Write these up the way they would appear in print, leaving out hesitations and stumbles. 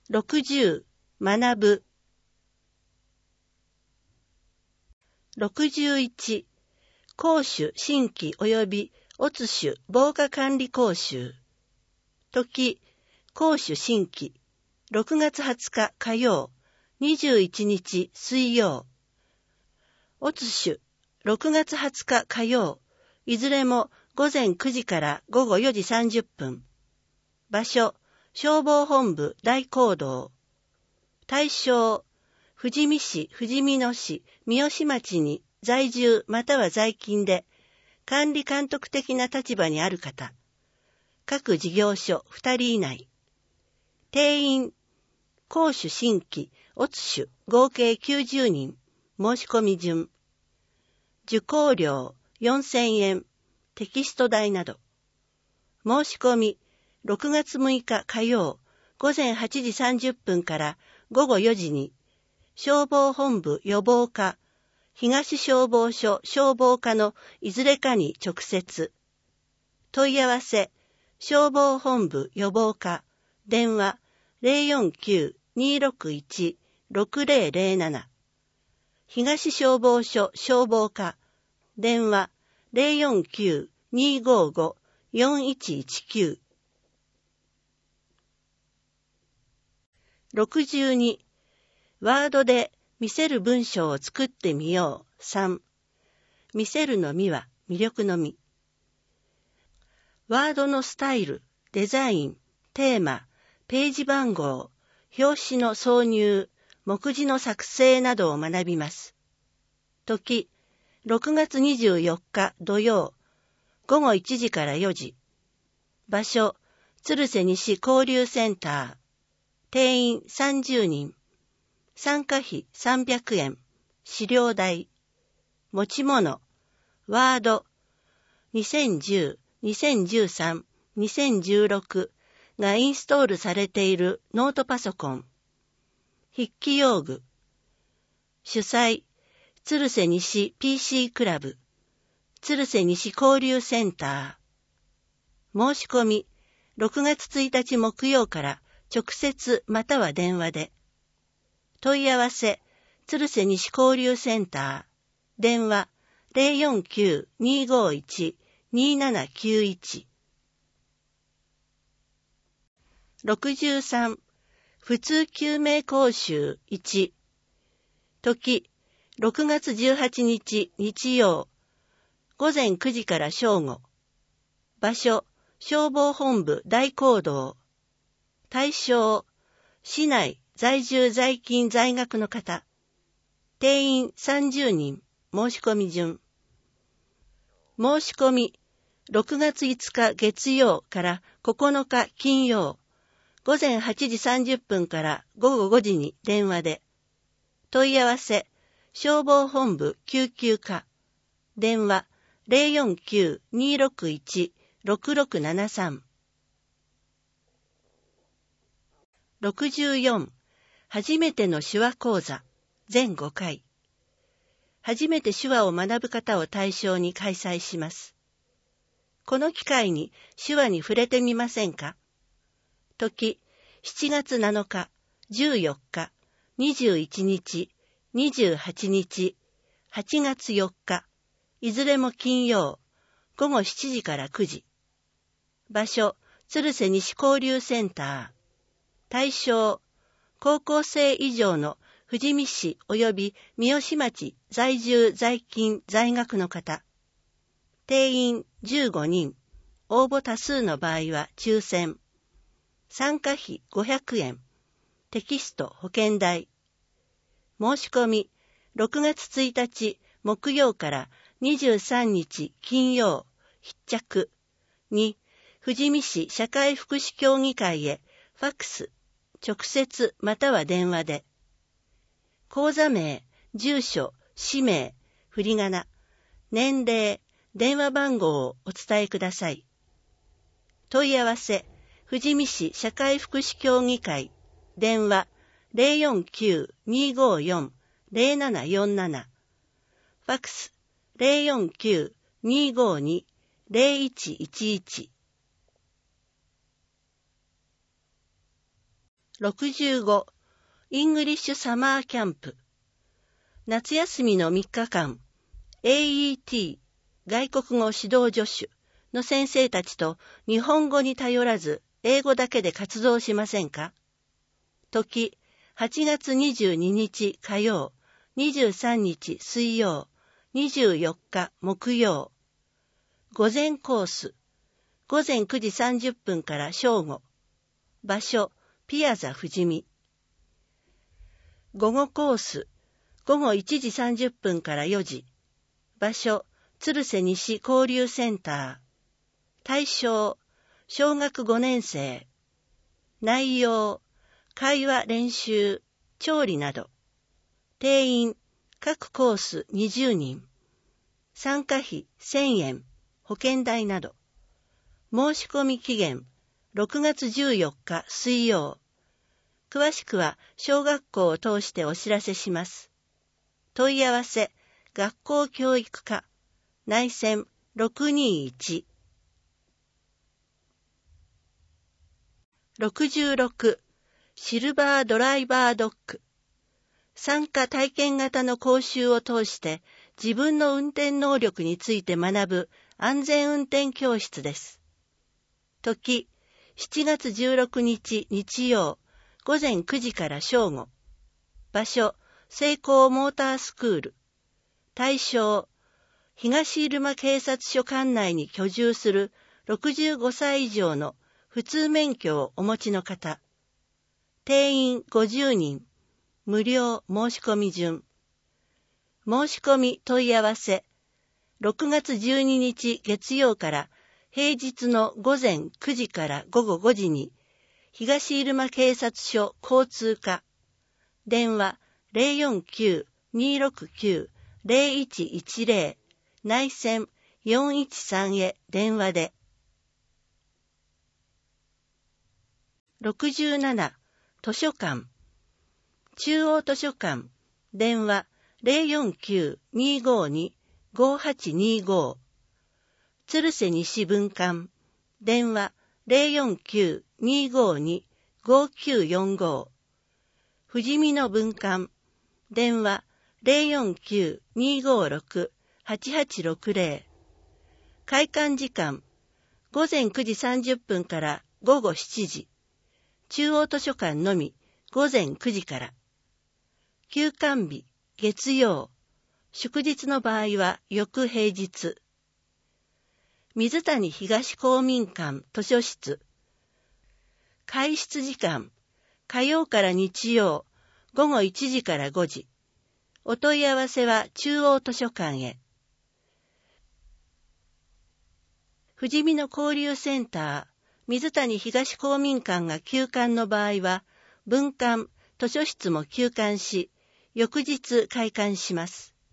60、学ぶ。61、講習新規及び乙種防火管理講習。時、講習新規、6月20日火曜、21日水曜。乙種、6月20日火曜、いずれも午前9時から午後4時30分。場所、消防本部大講堂。対象、富士見市、富士見野市、三好町に在住または在勤で管理監督的な立場にある方。各事業所2人以内。定員、講習新規、乙種合計90人。申し込み順。受講料4000円。テキスト代など。申し込み、6月6日火曜、午前8時30分から午後4時に、消防本部予防課、東消防署消防課のいずれかに直接。問い合わせ、消防本部予防課、電話049-261-6007。東消防署消防課、電話049-255-4119。62、ワードで見せる文章を作ってみよう。3、見せるのみは魅力のみ。ワードのスタイル、デザイン、テーマ、ページ番号、表紙の挿入、目次の作成などを学びます。時、6月24日土曜、午後1時から4時。場所、鶴瀬西交流センター。定員30人。参加費300円。資料代。持ち物、ワード、2010、2013、2016がインストールされているノートパソコン。筆記用具。主催、鶴瀬西 PC クラブ。鶴瀬西交流センター。申し込み、6月1日木曜から直接または電話で。問い合わせ、鶴瀬西交流センター。電話、049-251-2791。63、普通救命講習1。時、6月18日日曜、午前9時から正午。場所、消防本部大講堂。対象、市内在住在勤在学の方。定員30人。申し込み順。申し込み、6月5日月曜から9日金曜、午前8時30分から午後5時に電話で。問い合わせ、消防本部救急課。電話049-261-6673。64、初めての手話講座、全5回。初めて手話を学ぶ方を対象に開催します。この機会に手話に触れてみませんか？時、7月7日、14日、21日、28日、8月4日、いずれも金曜、午後7時から9時。場所、鶴瀬西交流センター。対象、高校生以上の富士見市及び三好町在住在勤在学の方。定員15人。応募多数の場合は抽選。参加費500円。テキスト保険代。申し込み、6月1日木曜から23日金曜、必着。2、富士見市社会福祉協議会へファックス、直接または電話で。口座名、住所、氏名、振り仮名、年齢、電話番号をお伝えください。問い合わせ、富士見市社会福祉協議会、電話049-254-0747、ファックス049-252-0111。 65、イングリッシュサマーキャンプ。夏休みの3日間、AET、外国語指導助手の先生たちと日本語に頼らず、英語だけで活動しませんか？時、8月22日火曜、23日水曜、24日木曜。午前コース、午前9時30分から正午。場所、ピアザ富士見。午後コース、午後1時30分から4時。場所、鶴瀬西交流センター。対象、小学5年生。内容、会話練習、調理など。定員、各コース20人。参加費1000円、保険代など。申し込み期限、6月14日水曜。詳しくは小学校を通してお知らせします。問い合わせ、学校教育課、内線621。66、シルバードライバードッグ。参加体験型の講習を通して自分の運転能力について学ぶ安全運転教室です。時、7月16日日曜、午前9時から正午。場所、セイコーモータースクール。対象、東入間警察署管内に居住する65歳以上の普通免許をお持ちの方。定員50人。無料申し込み順。申し込み問い合わせ。6月12日月曜から平日の午前9時から午後5時に東入間警察署交通課。電話 049-269-0110 内線413へ電話で。67、図書館。中央図書館。電話 049-252-5825。鶴瀬西分館。電話 049-252-5945。富士見の分館。電話 049-256-8860。開館時間。午前9時30分から午後7時。中央図書館のみ午前9時から。休館日、月曜。祝日の場合は翌平日。水谷東公民館図書室。開室時間。火曜から日曜、午後1時から5時。お問い合わせは中央図書館へ。富士見の交流センター、水谷東公民館が休館の場合は、分館、図書室も休館し、翌日開館します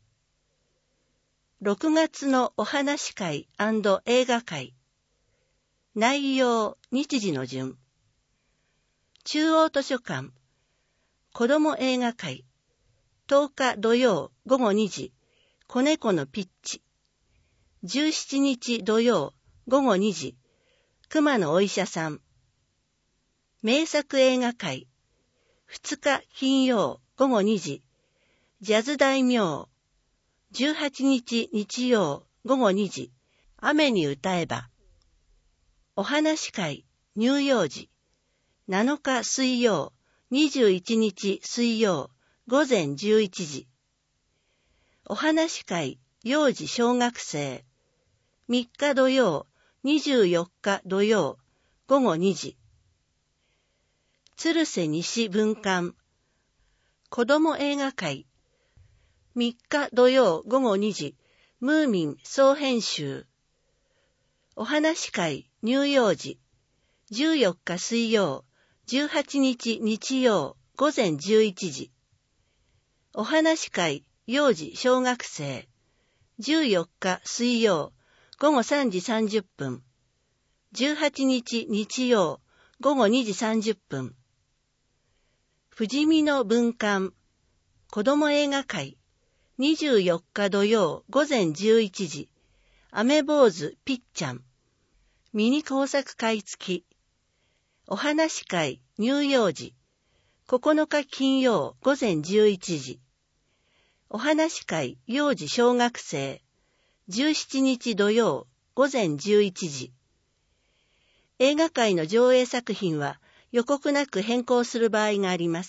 。6月のお話会&映画会。内容、日時の順。中央図書館。子ども映画会。10日土曜午後2時。子猫のピッチ。17日土曜午後2時。熊のお医者さん。名作映画会。2日金曜午後2時。ジャズ大名。18日日曜午後2時。雨に歌えば。お話会乳幼児。7日水曜、21日水曜午前11時。お話会幼児小学生。3日土曜、24日土曜午後2時。鶴瀬西分館。子ども映画会。3日土曜午後2時。ムーミン総編集。お話会乳幼児。14日水曜、18日日曜午前11時。お話会幼児小学生。14日水曜午後3時30分。18日日曜午後2時30分。富士見の分館。子ども映画会。24日土曜午前11時。雨坊主ぴっちゃん。ミニ工作会付き。お話会乳幼児。 9日金曜午前11時。お話会幼児小学生、17日土曜午前11時。映画会の上映作品は予告なく変更する場合があります。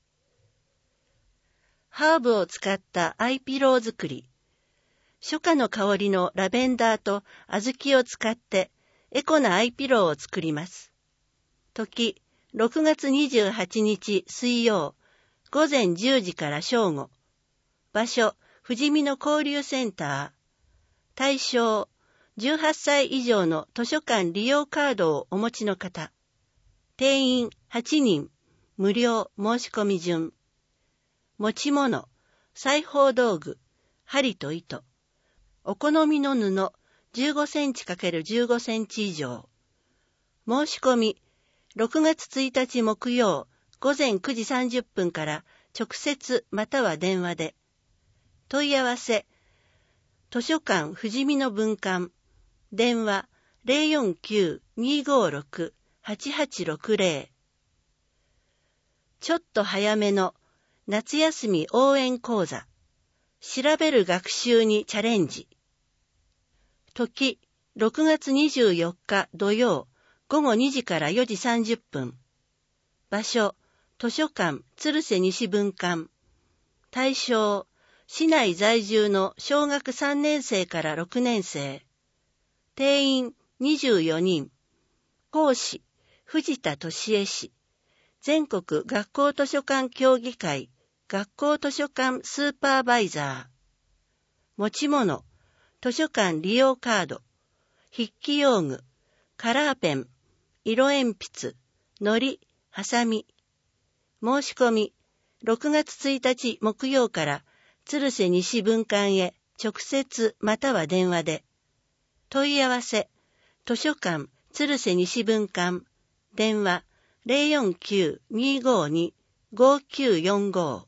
ハーブを使ったアイピロー作り。初夏の香りのラベンダーと小豆を使ってエコなアイピローを作ります。時、6月28日水曜、午前10時から正午。場所、富士見の交流センター。対象、18歳以上の図書館利用カードをお持ちの方。定員8人、無料申し込み順。持ち物、裁縫道具、針と糸。お好みの布、15センチ×15センチ以上。申し込み、6月1日木曜、午前9時30分から直接または電話で。問い合わせ、図書館富士見の分館。電話 049-256-8860。ちょっと早めの夏休み応援講座。調べる学習にチャレンジ。時、6月24日土曜、午後2時から4時30分。場所、図書館鶴瀬西分館。対象、市内在住の小学3年生から6年生。定員24人。講師、藤田俊恵氏。全国学校図書館協議会学校図書館スーパーバイザー。持ち物、図書館利用カード、筆記用具、カラーペン、色鉛筆、糊、ハサミ。申し込み、6月1日木曜から鶴瀬西分館へ直接または電話で。問い合わせ、図書館鶴瀬西分館。電話 049-252-5945。